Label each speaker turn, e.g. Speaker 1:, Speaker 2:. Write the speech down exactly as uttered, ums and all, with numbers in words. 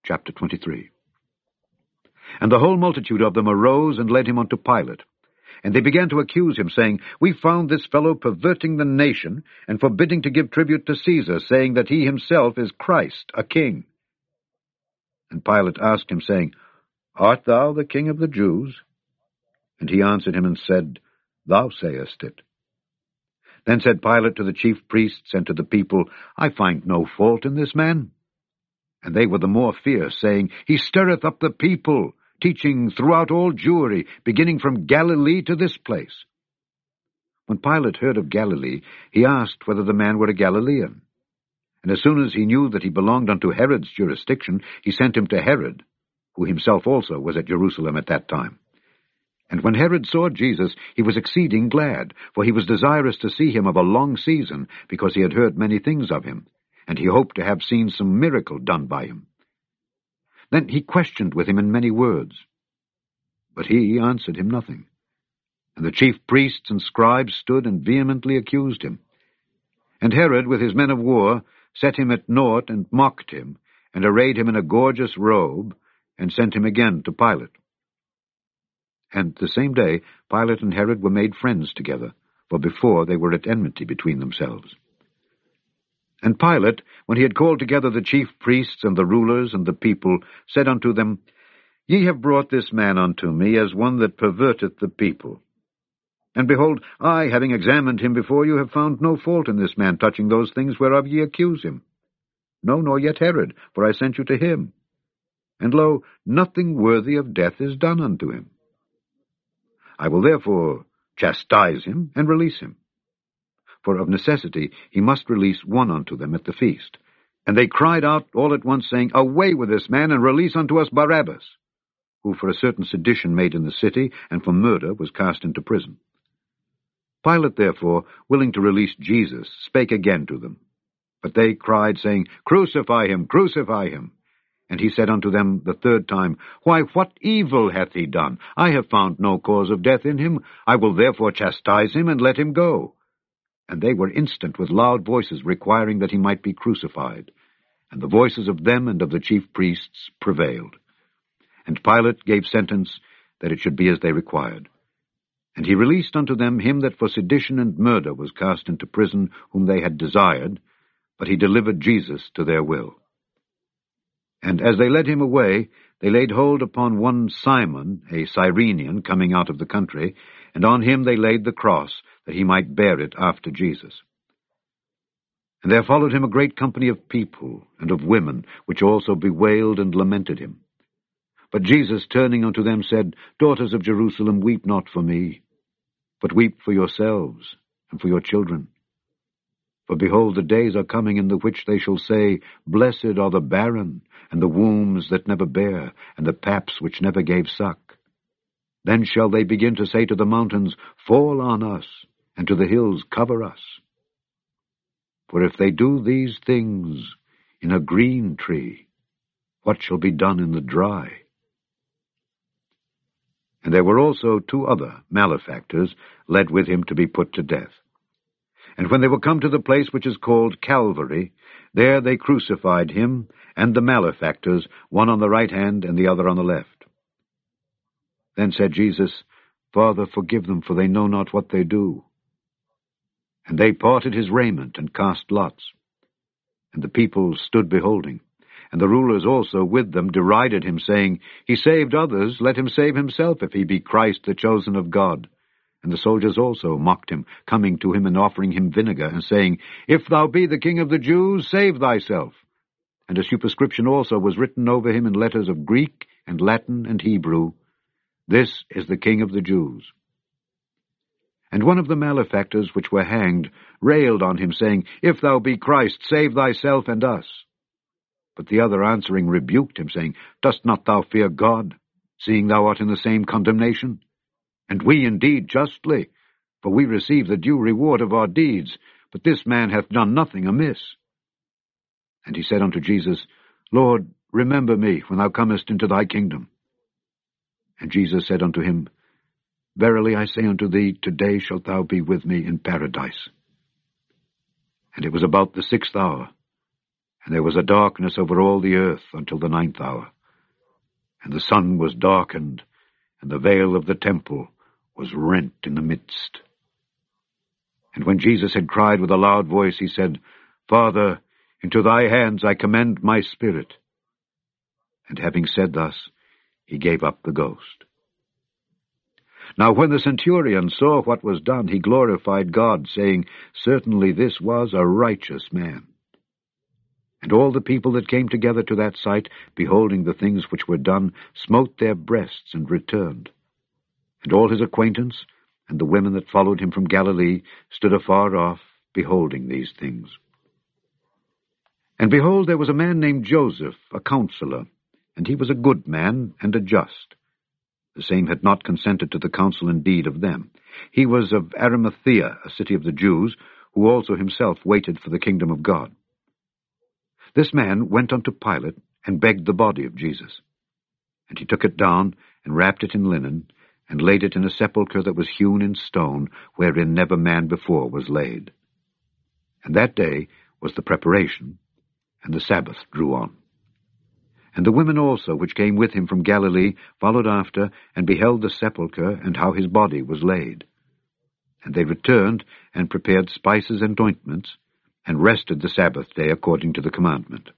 Speaker 1: Chapter twenty-three. And the whole multitude of them arose and led him unto Pilate. And they began to accuse him, saying, We found this fellow perverting the nation, and forbidding to give tribute to Caesar, saying that he himself is Christ, a king. And Pilate asked him, saying, Art thou the king of the Jews? And he answered him and said, Thou sayest it. Then said Pilate to the chief priests and to the people, I find no fault in this man. And they were the more fierce, saying, He stirreth up the people, teaching throughout all Jewry, beginning from Galilee to this place. When Pilate heard of Galilee, he asked whether the man were a Galilean. And as soon as he knew that he belonged unto Herod's jurisdiction, he sent him to Herod, who himself also was at Jerusalem at that time. And when Herod saw Jesus, he was exceeding glad, for he was desirous to see him of a long season, because he had heard many things of him, and he hoped to have seen some miracle done by him. Then he questioned with him in many words. But he answered him nothing. And the chief priests and scribes stood and vehemently accused him. And Herod, with his men of war, set him at naught and mocked him, and arrayed him in a gorgeous robe, and sent him again to Pilate. And the same day Pilate and Herod were made friends together, for before they were at enmity between themselves. And Pilate, when he had called together the chief priests and the rulers and the people, said unto them, Ye have brought this man unto me as one that perverteth the people. And behold, I, having examined him before you, have found no fault in this man touching those things whereof ye accuse him. No, nor yet Herod, for I sent you to him. And lo, nothing worthy of death is done unto him. I will therefore chastise him and release him. For of necessity he must release one unto them at the feast. And they cried out all at once, saying, Away with this man, and release unto us Barabbas, who for a certain sedition made in the city, and for murder was cast into prison. Pilate therefore, willing to release Jesus, spake again to them. But they cried, saying, Crucify him, crucify him. And he said unto them the third time, Why, what evil hath he done? I have found no cause of death in him. I will therefore chastise him, and let him go. And they were instant with loud voices, requiring that he might be crucified. And the voices of them and of the chief priests prevailed. And Pilate gave sentence that it should be as they required. And he released unto them him that for sedition and murder was cast into prison, whom they had desired, but he delivered Jesus to their will. And as they led him away, they laid hold upon one Simon, a Cyrenian, coming out of the country, and on him they laid the cross, that he might bear it after Jesus. And there followed him a great company of people and of women, which also bewailed and lamented him. But Jesus, turning unto them, said, Daughters of Jerusalem, weep not for me, but weep for yourselves and for your children. For behold, the days are coming in the which they shall say, Blessed are the barren, and the wombs that never bare, and the paps which never gave suck. Then shall they begin to say to the mountains, Fall on us, and to the hills, Cover us. For if they do these things in a green tree, what shall be done in the dry? And there were also two other malefactors led with him to be put to death. And when they were come to the place which is called Calvary, there they crucified him and the malefactors, one on the right hand and the other on the left. Then said Jesus, Father, forgive them, for they know not what they do. And they parted his raiment and cast lots. And the people stood beholding. And the rulers also with them derided him, saying, He saved others, let him save himself, if he be Christ, the chosen of God. And the soldiers also mocked him, coming to him and offering him vinegar, and saying, If thou be the king of the Jews, save thyself. And a superscription also was written over him in letters of Greek and Latin and Hebrew, This is the King of the Jews. And one of the malefactors which were hanged railed on him, saying, If thou be Christ, save thyself and us. But the other answering rebuked him, saying, Dost not thou fear God, seeing thou art in the same condemnation? And we indeed justly, for we receive the due reward of our deeds, but this man hath done nothing amiss. And he said unto Jesus, Lord, remember me when thou comest into thy kingdom. And Jesus said unto him, Verily I say unto thee, today shalt thou be with me in paradise. And it was about the sixth hour, And there was a darkness over all the earth until the ninth hour. And the sun was darkened, and the veil of the temple was rent in the midst. And when Jesus had cried with a loud voice, he said, Father, into thy hands I commend my spirit. And having said thus, he gave up the ghost. Now when the centurion saw what was done, he glorified God, saying, Certainly this was a righteous man. And all the people that came together to that sight, beholding the things which were done, smote their breasts and returned. And all his acquaintance, and the women that followed him from Galilee, stood afar off, beholding these things. And behold, there was a man named Joseph, a counselor, and he was a good man and a just. The same had not consented to the counsel and deed of them. He was of Arimathea, a city of the Jews, who also himself waited for the kingdom of God. This man went unto Pilate, and begged the body of Jesus. And he took it down, and wrapped it in linen, and laid it in a sepulchre that was hewn in stone, wherein never man before was laid. And that day was the preparation, and the Sabbath drew on. And the women also, which came with him from Galilee, followed after, and beheld the sepulchre, and how his body was laid. And they returned, and prepared spices and ointments, and rested the Sabbath day according to the commandment.